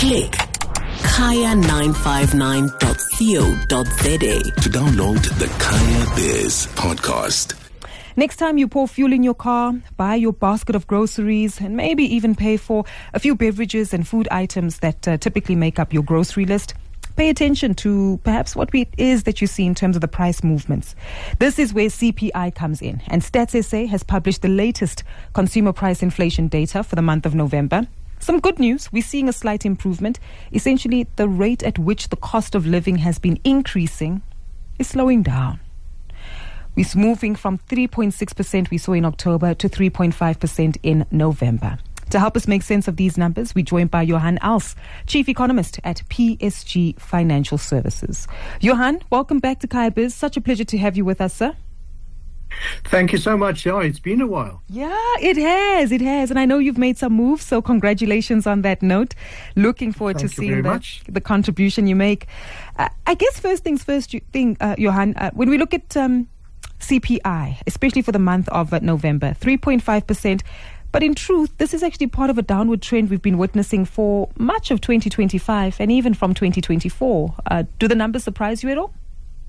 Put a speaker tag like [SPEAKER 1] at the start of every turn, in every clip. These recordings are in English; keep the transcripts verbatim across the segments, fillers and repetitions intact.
[SPEAKER 1] Click kaya nine five nine dot co dot za to download the Kaya Biz podcast.
[SPEAKER 2] Next time you pour fuel in your car, buy your basket of groceries, and maybe even pay for a few beverages and food items that uh, typically make up your grocery list, pay attention to perhaps what it is that you see in terms of the price movements. This is where C P I comes in, and Stats S A has published the latest consumer price inflation data for the month of November. Some good news, we're seeing a slight improvement. Essentially, the rate at which the cost of living has been increasing is slowing down. We're moving from three point six percent we saw in October to three point five percent in November. To help us make sense of these numbers, we're joined by Johan Els, Chief Economist at P S G Financial Services. Johan, welcome back to Kaya Biz. Such a pleasure to have you with us, sir.
[SPEAKER 3] Thank you so much. Yeah, it's been a while.
[SPEAKER 2] Yeah, it has. It has. And I know you've made some moves, so congratulations on that note. Looking forward
[SPEAKER 3] Thank
[SPEAKER 2] to seeing the, the contribution you make. Uh, I guess first things first, you thing, uh, Johan, uh, when we look at um, C P I, especially for the month of uh, November, three point five percent. But in truth, this is actually part of a downward trend we've been witnessing for much of twenty twenty-five and even from twenty twenty-four. Uh, do the numbers surprise you at all?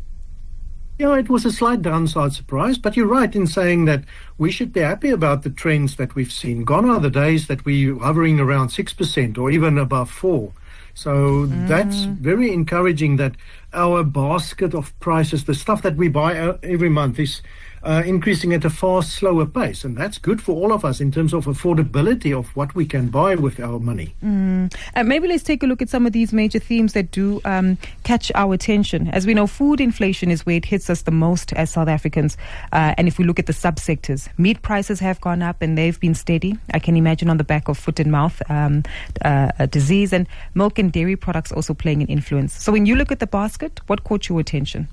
[SPEAKER 3] Yeah, it was a slight downside surprise, but you're right in saying that we should be happy about the trends that we've seen. Gone are the days that we're hovering around six percent or even above four. So mm. that's very encouraging that our basket of prices, the stuff that we buy every month, is uh, increasing at a far slower pace. And that's good for all of us in terms of affordability of what we can buy with our money.
[SPEAKER 2] Mm. Uh, maybe let's take a look at some of these major themes that do um, catch our attention. As we know, food inflation is where it hits us the most as South Africans. Uh, and if we look at the subsectors, meat prices have gone up and they've been steady. I can imagine on the back of foot and mouth um, uh, disease, and milk and dairy products also playing an influence. So when you look at the basket, what caught your attention?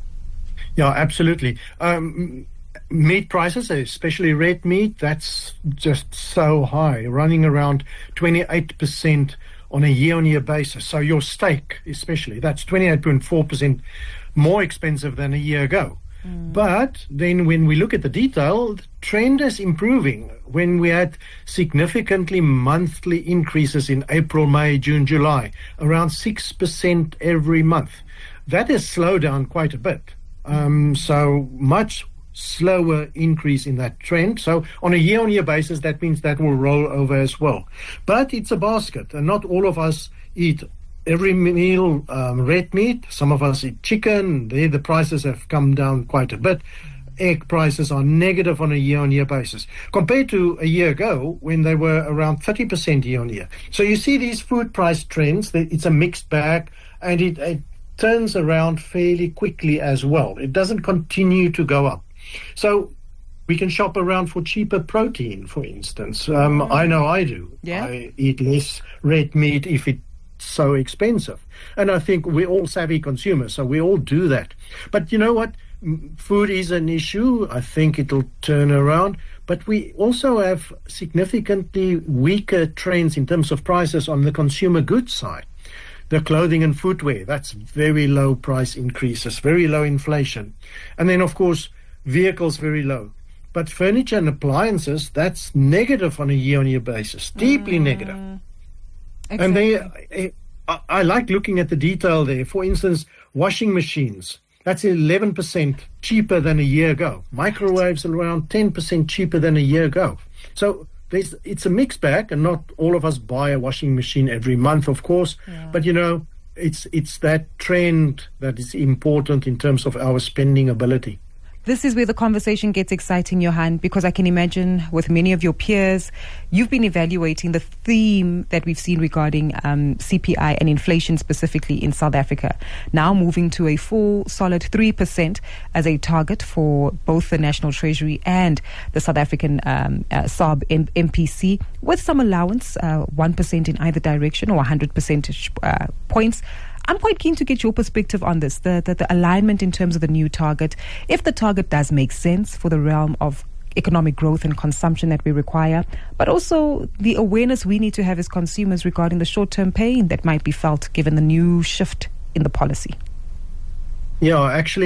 [SPEAKER 3] Yeah, absolutely. Um, meat prices, especially red meat, that's just so high, running around twenty-eight percent on a year-on-year basis. So your steak, especially, that's twenty-eight point four percent more expensive than a year ago. Mm. But then when we look at the detail, the trend is improving. When we had significantly monthly increases in April, May, June, July, around six percent every month. That has slowed down quite a bit. Um, so much slower increase in that trend. So on a year-on-year basis, that means that will roll over as well. But it's a basket, and not all of us eat every meal um, red meat. Some of us eat chicken. There the prices have come down quite a bit. Egg prices are negative on a year-on-year basis compared to a year ago when they were around thirty percent year-on-year. So you see these food price trends. It's a mixed bag, and it, it turns around fairly quickly as well. It doesn't continue to go up. So we can shop around for cheaper protein, for instance. Um, mm. I know I do.
[SPEAKER 2] Yeah.
[SPEAKER 3] I eat less red meat if it's so expensive. And I think we're all savvy consumers, so we all do that. But you know what? Food is an issue. I think it'll turn around. But we also have significantly weaker trends in terms of prices on the consumer goods side. The clothing and footwear, that's very low price increases, very low inflation. And then, of course, vehicles very low. But furniture and appliances, that's negative on a year-on-year basis, deeply mm. negative. Exactly. And they, I, I like looking at the detail there. For instance, washing machines, that's eleven percent cheaper than a year ago. Microwaves are around ten percent cheaper than a year ago. So there's, it's a mixed bag, and not all of us buy a washing machine every month, of course. Yeah. But, you know, it's it's that trend that is important in terms of our spending ability.
[SPEAKER 2] This is where the conversation gets exciting, Johan, because I can imagine with many of your peers, you've been evaluating the theme that we've seen regarding um, C P I and inflation specifically in South Africa. Now moving to a full solid three percent as a target for both the National Treasury and the South African um, uh, S A R B M P C, with some allowance, uh, one percent in either direction or one hundred percentage uh, points. I'm quite keen to get your perspective on this, the, the, the alignment in terms of the new target. If the target does make sense for the realm of economic growth and consumption that we require, but also the awareness we need to have as consumers regarding the short-term pain that might be felt given the new shift in the policy.
[SPEAKER 3] Yeah, actually,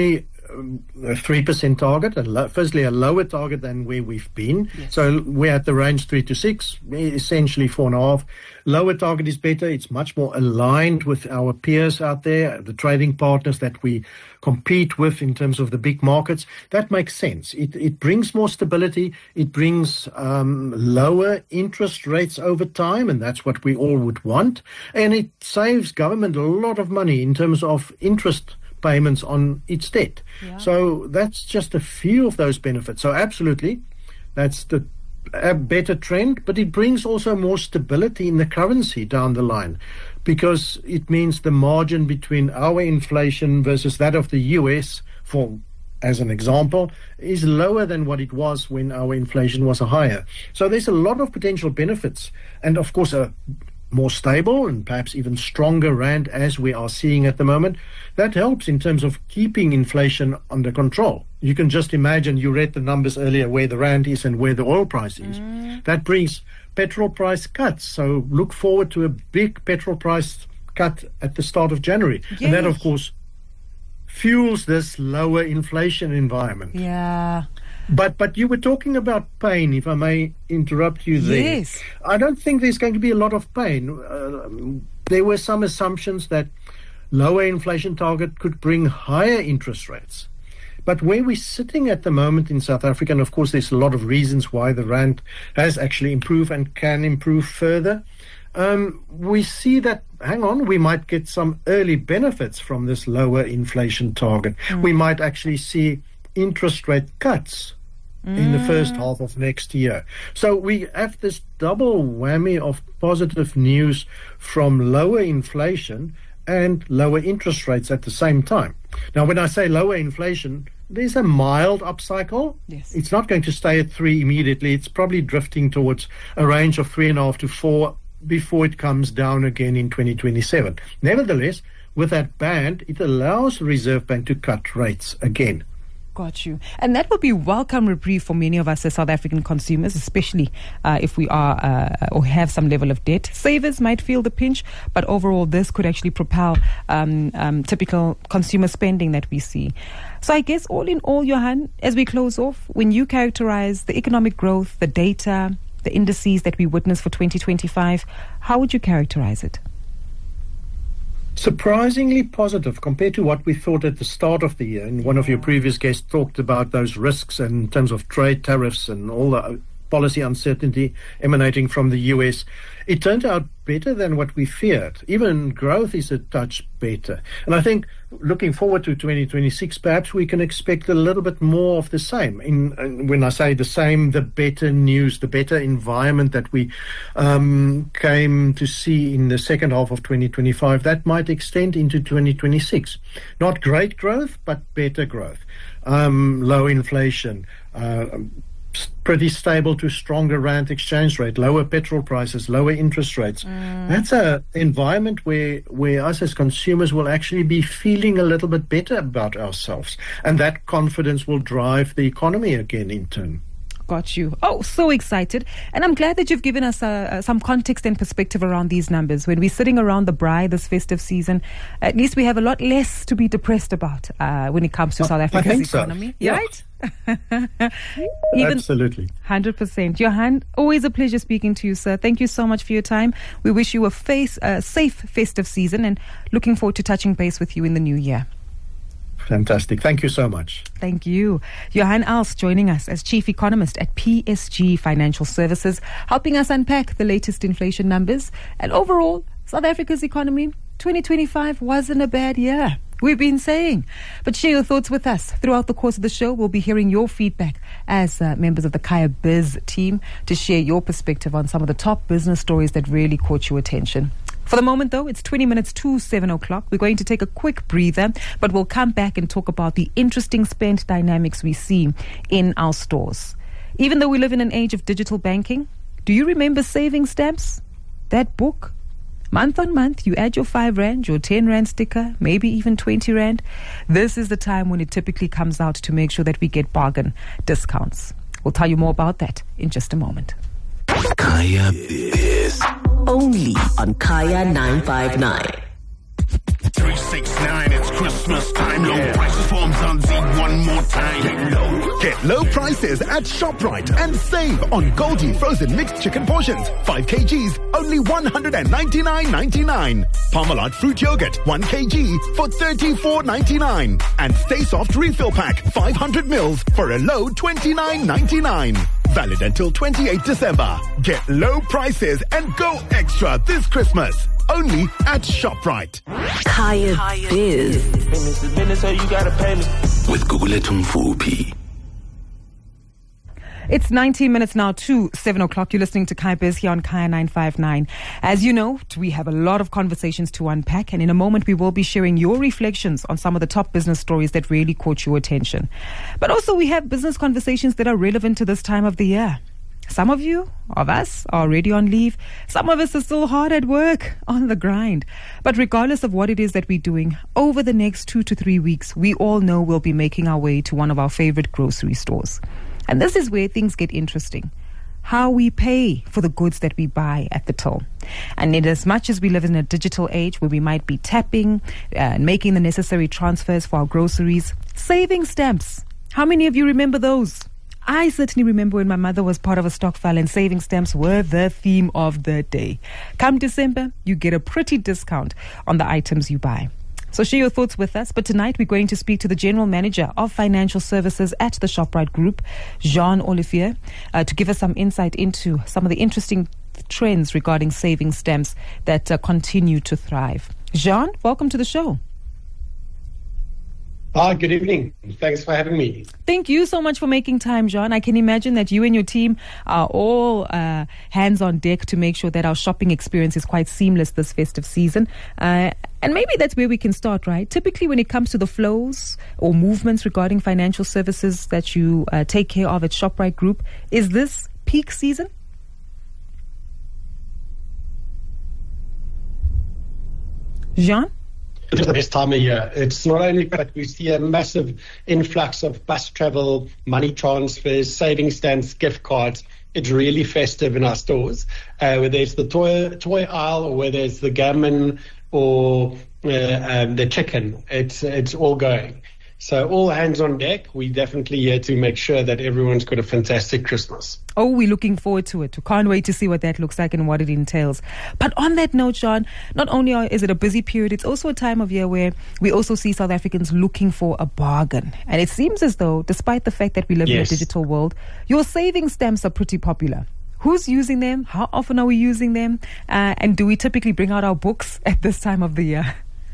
[SPEAKER 3] a three percent target, a lo- firstly a lower target than where we've been.
[SPEAKER 2] Yes.
[SPEAKER 3] So we're at the range three to six, essentially four and a half. Lower target is better. It's much more aligned with our peers out there, the trading partners that we compete with in terms of the big markets. That makes sense. It, it brings more stability. It brings um, lower interest rates over time, and that's what we all would want. And it saves government a lot of money in terms of interest payments on its debt.
[SPEAKER 2] Yeah.
[SPEAKER 3] So that's just a few of those benefits. So absolutely, that's the a better trend, but it brings also more stability in the currency down the line, because it means the margin between our inflation versus that of the U S, for as an example, is lower than what it was when our inflation was higher. So there's a lot of potential benefits, and of course a more stable and perhaps even stronger rand, as we are seeing at the moment. That helps in terms of keeping inflation under control. You can just imagine, you read the numbers earlier, where the rand is and where the oil price is. Mm. That brings petrol price cuts. So look forward to a big petrol price cut at the start of January. Yes. And that, of course, fuels this lower inflation environment.
[SPEAKER 2] Yeah.
[SPEAKER 3] But but you were talking about pain, if I may interrupt you there.
[SPEAKER 2] Yes.
[SPEAKER 3] I don't think there's going to be a lot of pain. Uh, there were some assumptions that lower inflation target could bring higher interest rates. But where we're sitting at the moment in South Africa, and of course there's a lot of reasons why the rand has actually improved and can improve further, um, we see that, hang on, we might get some early benefits from this lower inflation target. Mm. We might actually see interest rate cuts in the first half of next year. So we have this double whammy of positive news from lower inflation and lower interest rates at the same time. Now, when I say lower inflation, there's a mild upcycle.
[SPEAKER 2] Yes.
[SPEAKER 3] It's not going to stay at three immediately. It's probably drifting towards a range of three and a half to four before it comes down again in twenty twenty-seven. Nevertheless, with that band, it allows the Reserve Bank to cut rates again.
[SPEAKER 2] Got you. And that would be welcome reprieve for many of us as South African consumers, especially uh, if we are uh, or have some level of debt. Savers might feel the pinch, but overall this could actually propel um, um, typical consumer spending that we see. So I guess all in all, Johan, as we close off, when you characterize the economic growth, the data, the indices that we witness for twenty twenty-five, how would you characterize it?
[SPEAKER 3] Surprisingly positive compared to what we thought at the start of the year. And one of your previous guests talked about those risks in terms of trade tariffs and all the policy uncertainty emanating from the U S. It turned out better than what we feared. Even growth is a touch better. And I think looking forward to twenty twenty-six, perhaps we can expect a little bit more of the same. In, in when I say the same, the better news, the better environment that we um, came to see in the second half of twenty twenty-five, that might extend into twenty twenty-six. Not great growth, but better growth. Um, low inflation, uh, pretty stable to stronger rand exchange rate, lower petrol prices, lower interest rates. Mm. That's a environment where where us as consumers will actually be feeling a little bit better about ourselves, and that confidence will drive the economy again in turn.
[SPEAKER 2] Got you. Oh, so excited. And I'm glad that you've given us uh, uh, some context and perspective around these numbers. When we're sitting around the braai this festive season, at least we have a lot less to be depressed about uh, when it comes to South Africa's economy.
[SPEAKER 3] So. Yeah.
[SPEAKER 2] Right? Even
[SPEAKER 3] Absolutely.
[SPEAKER 2] one hundred percent. Johan, always a pleasure speaking to you, sir. Thank you so much for your time. We wish you a face, uh, safe festive season and looking forward to touching base with you in the new year.
[SPEAKER 3] Fantastic. Thank you so much.
[SPEAKER 2] Thank you. Johan Els joining us as Chief Economist at P S G Financial Services, helping us unpack the latest inflation numbers. And overall, South Africa's economy, twenty twenty-five wasn't a bad year. We've been saying. But share your thoughts with us. Throughout the course of the show, we'll be hearing your feedback as uh, members of the Kaya Biz team to share your perspective on some of the top business stories that really caught your attention. For the moment, though, it's twenty minutes to seven o'clock. We're going to take a quick breather, but we'll come back and talk about the interesting spend dynamics we see in our stores. Even though we live in an age of digital banking, do you remember saving stamps? That book? Month on month, you add your five rand, your ten rand sticker, maybe even twenty rand. This is the time when it typically comes out to make sure that we get bargain discounts. We'll tell you more about that in just a moment.
[SPEAKER 1] Kaya Biz. Only on Kaya nine five nine.
[SPEAKER 4] three sixty
[SPEAKER 1] nine, it's Christmas time. Low yeah. prices from Zanzi one more time. Get low.
[SPEAKER 4] Get low prices at ShopRite and save on Goldie frozen mixed chicken portions. five kilograms, only one hundred ninety-nine ninety-nine. Parmalat fruit yogurt, one kilogram for thirty-four ninety-nine. And Stay Soft refill pack, five hundred mils for a low twenty-nine ninety-nine. Valid until twenty-eighth December. Get low prices and go extra this Christmas. Only at ShopRite.
[SPEAKER 1] Kaya Biz.
[SPEAKER 5] Business is business, so you gotta pay me.
[SPEAKER 1] With Guguletum Fupi.
[SPEAKER 2] It's nineteen minutes now to seven o'clock. You're listening to Kaya Biz here on Kaya nine five nine. As you know, we have a lot of conversations to unpack, and in a moment we will be sharing your reflections on some of the top business stories that really caught your attention. But also we have business conversations that are relevant to this time of the year. Some of you, of us, are already on leave. Some of us are still hard at work, on the grind. But regardless of what it is that we're doing, over the next two to three weeks, we all know we'll be making our way to one of our favorite grocery stores. And this is where things get interesting. How we pay for the goods that we buy at the till. And in as much as we live in a digital age where we might be tapping uh, and making the necessary transfers for our groceries, saving stamps. How many of you remember those? I certainly remember when my mother was part of a stock file and saving stamps were the theme of the day. Come December, you get a pretty discount on the items you buy. So share your thoughts with us. But tonight we're going to speak to the General Manager of Financial Services at the ShopRite Group, Jean Olivier, uh, to give us some insight into some of the interesting trends regarding saving stamps that uh, continue to thrive. Jean, welcome to the show.
[SPEAKER 6] Ah, good evening. Thanks for having me.
[SPEAKER 2] Thank you so much for making time, John. I can imagine that you and your team are all uh, hands on deck to make sure that our shopping experience is quite seamless this festive season. Uh, and maybe that's where we can start, right? Typically, when it comes to the flows or movements regarding financial services that you uh, take care of at ShopRite Group, is this peak season? Jean?
[SPEAKER 6] It's the best time of year. It's not only that we see a massive influx of bus travel, money transfers, saving stamps, gift cards. It's really festive in our stores, uh, whether it's the toy toy aisle or whether it's the gammon or uh, um, the chicken. It's it's all going. So all hands on deck. We definitely here to make sure that everyone's got a fantastic Christmas.
[SPEAKER 2] Oh, we're looking forward to it. We can't wait to see what that looks like and what it entails. But on that note, John, not only is it a busy period, it's also a time of year where we also see South Africans looking for a bargain. And it seems as though, despite the fact that we live yes. in a digital world, your saving stamps are pretty popular. Who's using them? How often are we using them? Uh, and do we typically bring out our books at this time of the year?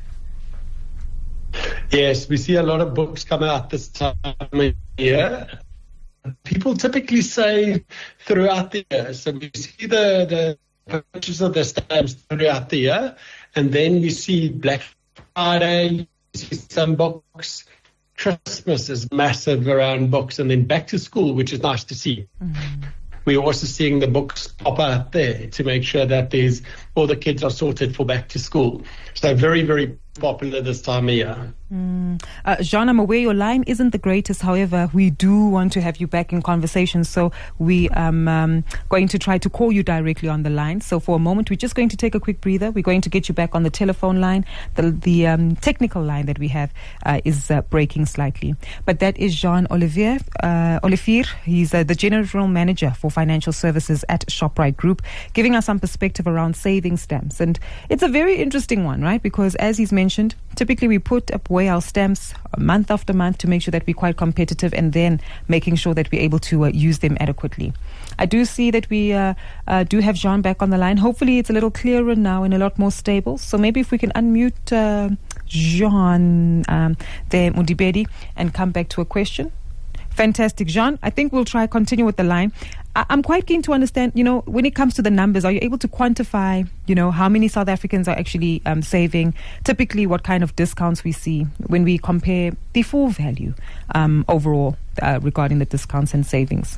[SPEAKER 6] Yes, we see a lot of books come out this time of year. People typically save throughout the year. So we see the, the purchase of the stamps throughout the year. And then you see Black Friday, you see some books. Christmas is massive around books. And then back to school, which is nice to see. Mm-hmm. We're also seeing the books pop out there to make sure that there's all the kids are sorted for back to school. So very, very popular this time of year.
[SPEAKER 2] Mm. Uh, Jean, I'm aware your line isn't the greatest. However, we do want to have you back in conversation. So we are um, um, going to try to call you directly on the line. So for a moment, we're just going to take a quick breather. We're going to get you back on the telephone line. The, the um, technical line that we have uh, is uh, breaking slightly. But that is Jean Olivier. Uh, Olivier, he's uh, the General Manager for Financial Services at ShopRite Group, giving us some perspective around saving stamps. And it's a very interesting one, right? Because as he's mentioned, typically we put away our stamps month after month to make sure that we're quite competitive and then making sure that we're able to uh, use them adequately. I do see that we uh, uh, do have Jean back on the line. Hopefully it's a little clearer now and a lot more stable. So maybe if we can unmute uh, Jean um, there, Mudibedi, and come back to a question. Fantastic, Jean. I think we'll try continue with the line. I- I'm quite keen to understand, you know, when it comes to the numbers, are you able to quantify, you know, how many South Africans are actually um, saving? Typically, what kind of discounts we see when we compare the full value um, overall uh, regarding the discounts and savings?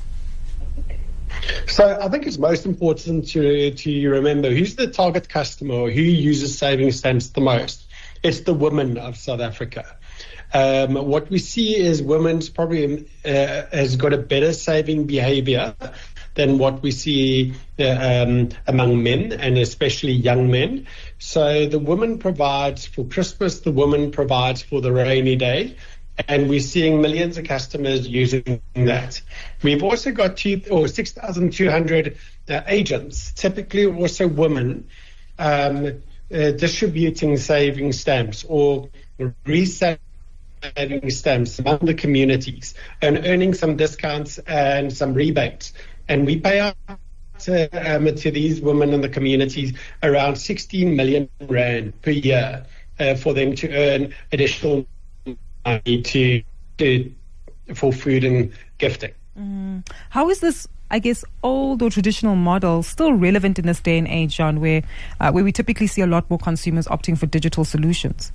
[SPEAKER 6] So I think it's most important to to remember who's the target customer or who uses saving stamps the most. It's the women of South Africa. Um, what we see is women's probably uh, has got a better saving behavior than what we see uh, um, among men, and especially young men. So the woman provides for Christmas, the woman provides for the rainy day, and we're seeing millions of customers using that. We've also got two, or six thousand two hundred uh, agents, typically also women, um, uh, distributing savings stamps or reselling saving stamps among the communities and earning some discounts and some rebates. And we pay out to, um, to these women in the communities around sixteen million rand per year uh, for them to earn additional money to, to for food and gifting.
[SPEAKER 2] Mm. How is this, I guess, old or traditional model still relevant in this day and age, John, where uh, where we typically see a lot more consumers opting for digital solutions?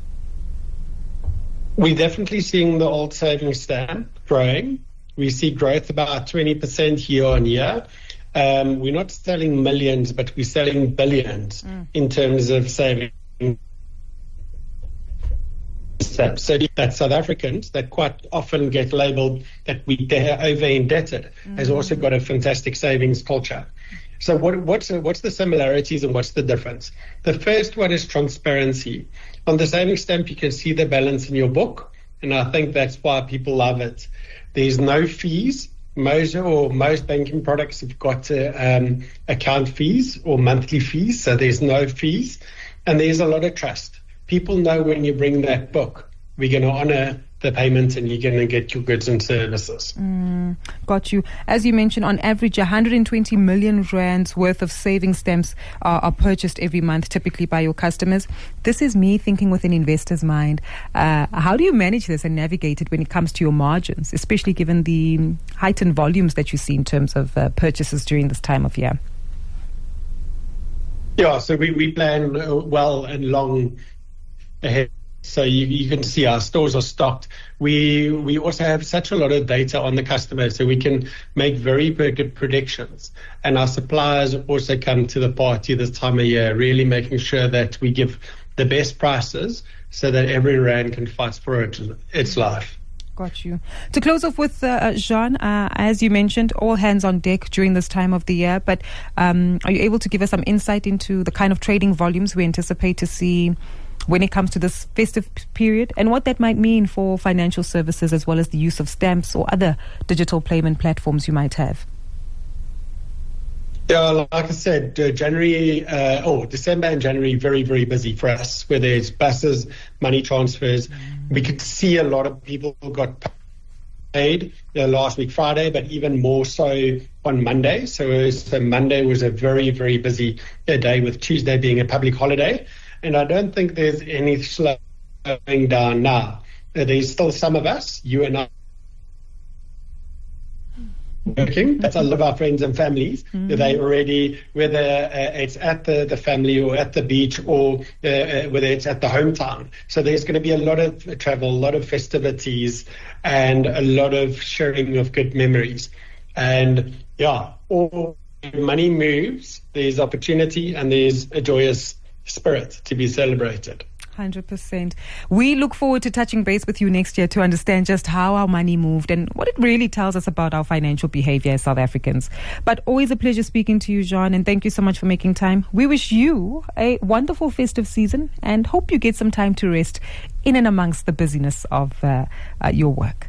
[SPEAKER 6] We're definitely seeing the old savings stamp growing. We see growth about twenty percent year on year. Um, we're not selling millions, but we're selling billions mm. in terms of saving stamps. So that South Africans that quite often get labelled that we are over indebted mm. has also got a fantastic savings culture. So what, what's what's the similarities and what's the difference? The first one is transparency. On the savings stamp, you can see the balance in your book, and I think that's why people love it. There's no fees. Most or most banking products have got uh, um, account fees or monthly fees, so there's no fees, and there's a lot of trust. People know when you bring that book, we're going to honour the payment and you're going to get your goods and services.
[SPEAKER 2] Mm, got you. As you mentioned, on average, one hundred twenty million rands worth of savings stamps are, are purchased every month, typically by your customers. This is me thinking with an investor's mind. Uh, how do you manage this and navigate it when it comes to your margins, especially given the heightened volumes that you see in terms of uh, purchases during this time of year?
[SPEAKER 6] Yeah, so we, we plan well and long ahead. So you, you can see our stores are stocked. We we also have such a lot of data on the customer, so we can make very good predictions. And our suppliers also come to the party this time of year, really making sure that we give the best prices so that every rand can fight for it, its life.
[SPEAKER 2] Got you. To close off with, uh, Jean, uh, as you mentioned, all hands on deck during this time of the year, but um, are you able to give us some insight into the kind of trading volumes we anticipate to see when it comes to this festive period, and what that might mean for financial services as well as the use of stamps or other digital payment platforms you might have?
[SPEAKER 6] Yeah, like I said, uh, January, uh, oh, December and January, very, very busy for us, whether it's buses, money transfers. Mm. We could see a lot of people who got paid uh, last week, Friday, but even more so on Monday. So, so Monday was a very, very busy uh, day, with Tuesday being a public holiday. And I don't think there's any slowing down now. Uh, there's still some of us, you and I, working. That's all of our friends and families. Mm-hmm. They already, whether uh, it's at the, the family or at the beach, or uh, uh, whether it's at the hometown. So there's going to be a lot of travel, a lot of festivities, and a lot of sharing of good memories. And yeah, all money moves. There's opportunity and there's a joyous spirit to be celebrated.
[SPEAKER 2] one hundred percent. We look forward to touching base with you next year to understand just how our money moved and what it really tells us about our financial behavior as South Africans. But always a pleasure speaking to you, Jean, and thank you so much for making time. We wish you a wonderful festive season and hope you get some time to rest in and amongst the busyness of uh, uh, your work.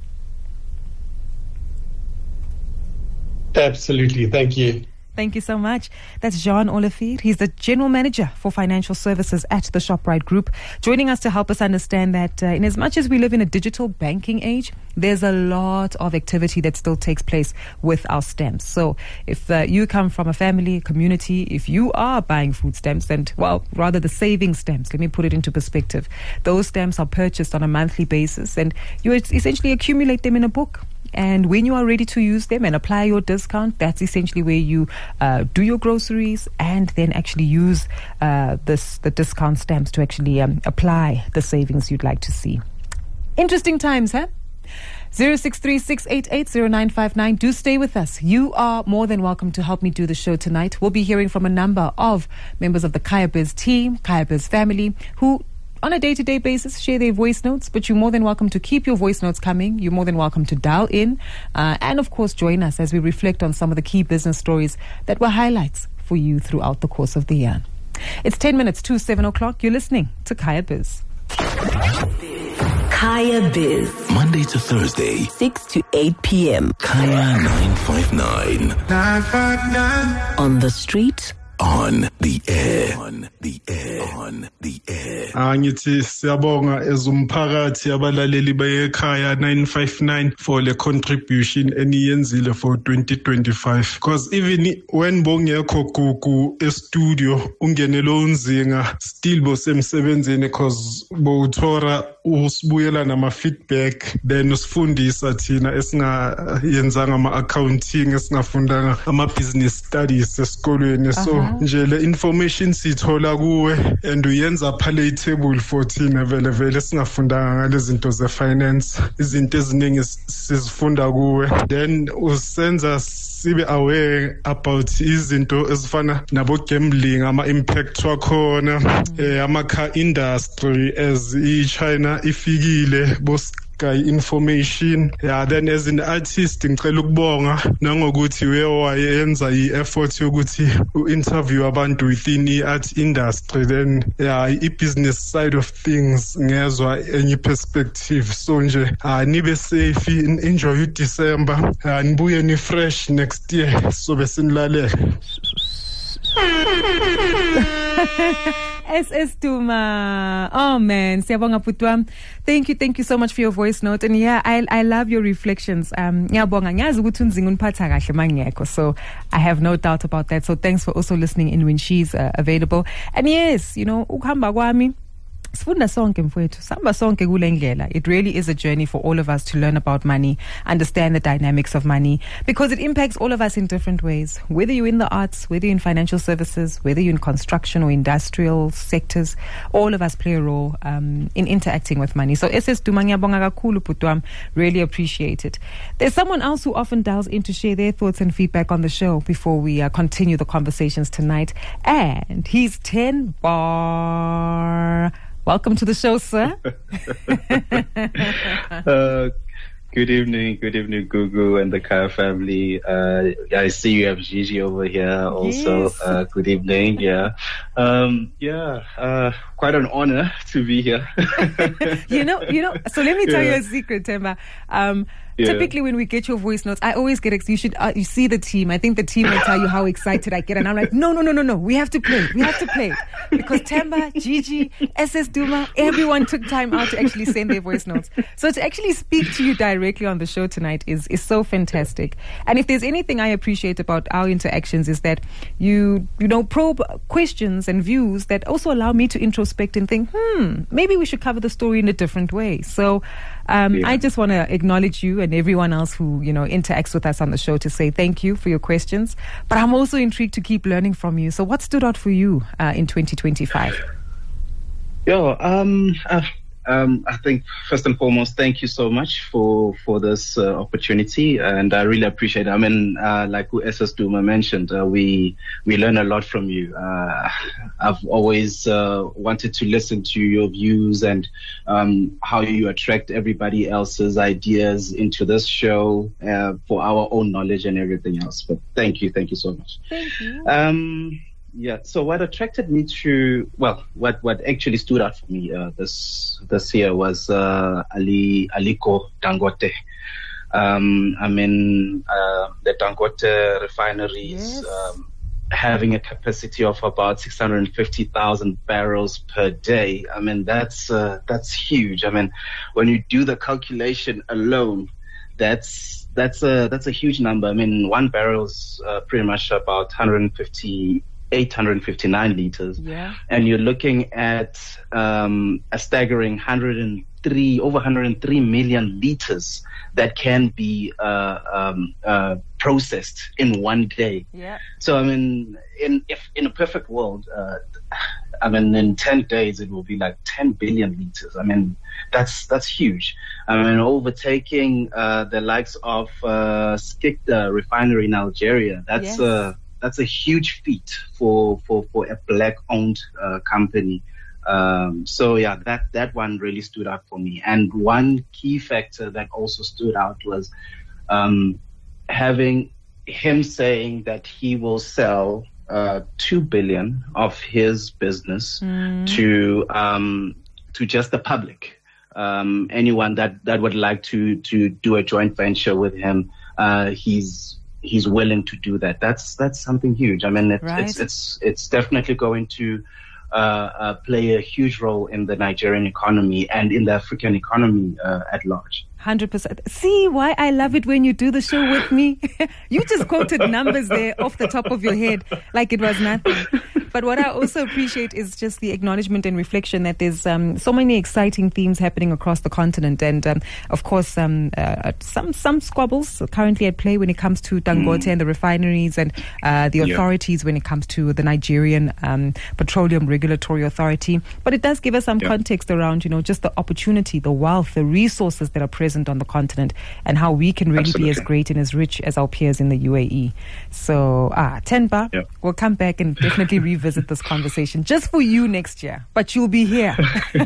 [SPEAKER 6] Absolutely. Thank you.
[SPEAKER 2] Thank you so much. That's Jean Olivier. He's the General Manager for Financial Services at the Shoprite Group, joining us to help us understand that uh, in as much as we live in a digital banking age, there's a lot of activity that still takes place with our stamps. So if uh, you come from a family, community, if you are buying food stamps, and, well, rather the saving stamps, let me put it into perspective. Those stamps are purchased on a monthly basis, and you essentially accumulate them in a book. And when you are ready to use them and apply your discount, that's essentially where you uh, do your groceries and then actually use uh, this the discount stamps to actually um, apply the savings you'd like to see. Interesting times, huh? zero six three six eight eight zero nine five nine. Do stay with us. You are more than welcome to help me do the show tonight. We'll be hearing from a number of members of the Kaya Biz team, Kaya Biz family, who on a day-to-day basis share their voice notes, but you're more than welcome to keep your voice notes coming. You're more than welcome to dial in uh, and, of course, join us as we reflect on some of the key business stories that were highlights for you throughout the course of the year. It's ten minutes to seven o'clock. You're listening to Kaya Biz.
[SPEAKER 1] Kaya Biz. Monday to Thursday, six to eight p.m. Kaya nine five nine. nine five nine. On the street, on the air. On the air. On the air.
[SPEAKER 7] Angithi siyabonga ezumphakathi abalaleli bekhaya nine five nine for the contribution eniyenzile for twenty twenty-five, because even when bongekho ku e-studio ungenelo unzinga still bosemsebenzini, because bowuthora usibuyela nama feedback, then usifundisa thina esingayenzanga ama accounting, esingafundanga ama business studies esikolweni. So nje le information sithola kuwe and uyenza palatable for thina vele vele singafundanga ngale zinto ze finance, izinto eziningi sizifunda kuwe, then usenza sibe aware about izinto ezifana nabo gambling, ama impact wakhona, eh, ama car industry as i-China ifikile bos information. Yeah, then as an artist ngicela ukubonga nangokuthi wewayenza i-effort yokuthi u-interview abantu within i-art industry, then yeah, i-business side of things ngezwa enye perspective. So nje ah, nibe safe, enjoy u-December, ah, nibuye ni fresh next year, so besinilalela.
[SPEAKER 2] S S Duma. Oh man, siyabonga Putwa. Thank you, thank you so much for your voice note. And yeah, I I love your reflections. Um, ngiyabonga, ngiyazi ukuthi unzinga uniphatha kahle mangekho. So I have no doubt about that. So thanks for also listening in when she's uh, available. And yes, you know, ukuhamba kwami sifunda sonke mfowethu, samba sonke kule ndlela. It really is a journey for all of us to learn about money, understand the dynamics of money, because it impacts all of us in different ways. Whether you're in the arts, whether you're in financial services, whether you're in construction or industrial sectors, all of us play a role um, in interacting with money. So S S Duma ngiyabonga kakhulu Putwam, really appreciate it. There's someone else who often dials in to share their thoughts and feedback on the show before we uh, continue the conversations tonight, and he's ten bar. Welcome to the show, sir.
[SPEAKER 8] uh, good evening, good evening, Gugu and the Kaya family. Uh, I see you have Gigi over here also. Yes. Uh, good evening, yeah. Um, yeah, uh, quite an honor to be here.
[SPEAKER 2] you know, you know. So let me tell yeah. you a secret, Temba. Um, Yeah. Typically, when we get your voice notes, I always get, ex- you should, uh, you see the team. I think the team will tell you how excited I get. And I'm like, no, no, no, no, no. We have to play. We have to play. Because Temba, Gigi, S S Duma, everyone took time out to actually send their voice notes. So to actually speak to you directly on the show tonight is, is so fantastic. And if there's anything I appreciate about our interactions is that you, you know, probe questions and views that also allow me to introspect and think, hmm, maybe we should cover the story in a different way. So um, yeah. I just want to acknowledge you and everyone else who, you know, interacts with us on the show to say thank you for your questions. But I'm also intrigued to keep learning from you. So what stood out for you uh, in twenty twenty-five?
[SPEAKER 8] Yo, um, uh, um, I think first and foremost, thank you so much for, for this uh, opportunity. And I really appreciate it. I mean, uh, like S S Duma mentioned, uh, we, we learn a lot from you. Uh, I've always uh, wanted to listen to your views and um, how you attract everybody else's ideas into this show uh, for our own knowledge and everything else. But thank you. Thank you so much.
[SPEAKER 2] Thank you.
[SPEAKER 8] Um, Yeah. So what attracted me to, well, what, what actually stood out for me uh, this this year was uh, Ali Aliko Dangote. Um, I mean, uh, the Dangote refineries yes. um, having a capacity of about six hundred fifty thousand barrels per day. I mean, that's uh, that's huge. I mean, when you do the calculation alone, that's that's a that's a huge number. I mean, one barrel is uh, pretty much about one hundred fifty. eight hundred fifty-nine liters,
[SPEAKER 2] yeah.
[SPEAKER 8] and you're looking at um, a staggering one hundred three, over one hundred three million liters that can be uh, um, uh, processed in one day.
[SPEAKER 2] Yeah.
[SPEAKER 8] So I mean, in if in a perfect world, uh, I mean, in ten days it will be like ten billion liters. I mean, that's that's huge. I mean, overtaking uh, the likes of uh, Skikda refinery in Algeria. That's
[SPEAKER 2] yes.
[SPEAKER 8] uh, That's a huge feat for, for, for a black-owned uh, company. Um, so yeah, that, that one really stood out for me. And one key factor that also stood out was um, having him saying that he will sell uh, two billion of his business mm. to um, to just the public. Um, anyone that, that would like to to do a joint venture with him, uh, he's he's willing to do that. That's that's something huge. I mean, it,
[SPEAKER 2] right.
[SPEAKER 8] it's it's it's definitely going to uh, uh, play a huge role in the Nigerian economy and in the African economy uh, at large.
[SPEAKER 2] one hundred percent. See why I love it when you do the show with me? You just quoted numbers there off the top of your head like it was nothing. But what I also appreciate is just the acknowledgement and reflection that there's um, so many exciting themes happening across the continent. And, um, of course, um, uh, some some squabbles currently at play when it comes to Dangote mm. and the refineries and uh, the authorities yeah. when it comes to the Nigerian um, Petroleum Regulatory Authority. But it does give us some yeah. context around, you know, just the opportunity, the wealth, the resources that are present on the continent and how we can really Absolutely. be as great and as rich as our peers in the U A E. So, ah, Tenba, yeah. we'll come back and definitely revisit this conversation just for you next year. But you'll be here.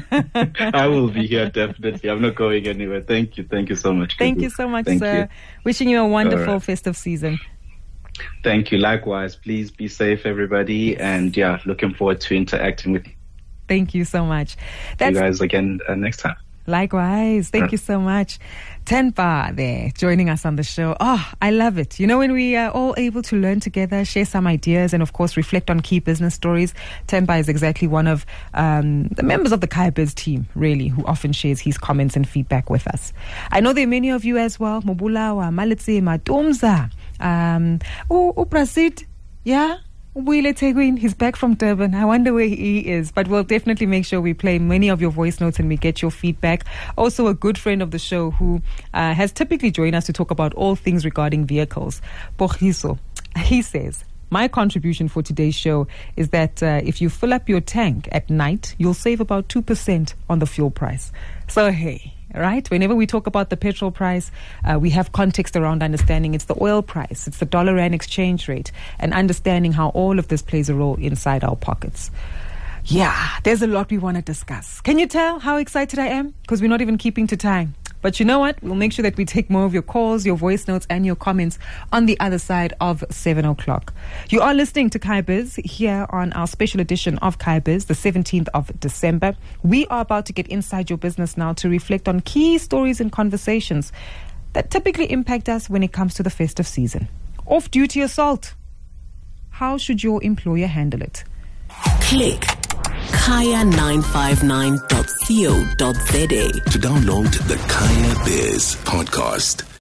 [SPEAKER 8] I will be here, definitely. I'm not going anywhere. Thank you. Thank you so much.
[SPEAKER 2] Thank you so much, Thank sir. You. Wishing you a wonderful right. festive season.
[SPEAKER 8] Thank you. Likewise. Please be safe, everybody. And yeah, looking forward to interacting with you.
[SPEAKER 2] Thank you so much.
[SPEAKER 8] That's you guys again uh, next time.
[SPEAKER 2] Likewise. Thank you so much. Tenba there joining us on the show. Oh, I love it. You know, when we are all able to learn together, share some ideas, and of course reflect on key business stories. Tenba is exactly one of um, the members of the Kaya Biz team, really, who often shares his comments and feedback with us. I know there are many of you as well. Mobulawa, Malitse, Matomza, um, oh, Uprasid, yeah. He's back from Durban. I wonder where he is. But we'll definitely make sure we play many of your voice notes and we get your feedback. Also, a good friend of the show who uh, has typically joined us to talk about all things regarding vehicles. Pochiso, he says, my contribution for today's show is that uh, if you fill up your tank at night, you'll save about two percent on the fuel price. So, hey. Right? Whenever we talk about the petrol price, uh, we have context around understanding it's the oil price, it's the dollar rand exchange rate, and understanding how all of this plays a role inside our pockets. Yeah, there's a lot we want to discuss. Can you tell how excited I am? Because we're not even keeping to time. But you know what? We'll make sure that we take more of your calls, your voice notes, and your comments on the other side of seven o'clock. You are listening to Kaya Biz here on our special edition of Kaya Biz, the seventeenth of December. We are about to get inside your business now to reflect on key stories and conversations that typically impact us when it comes to the festive season. Off-duty assault. How should your employer handle it?
[SPEAKER 1] Click kaya nine five nine dot co dot za to download the Kaya Biz podcast.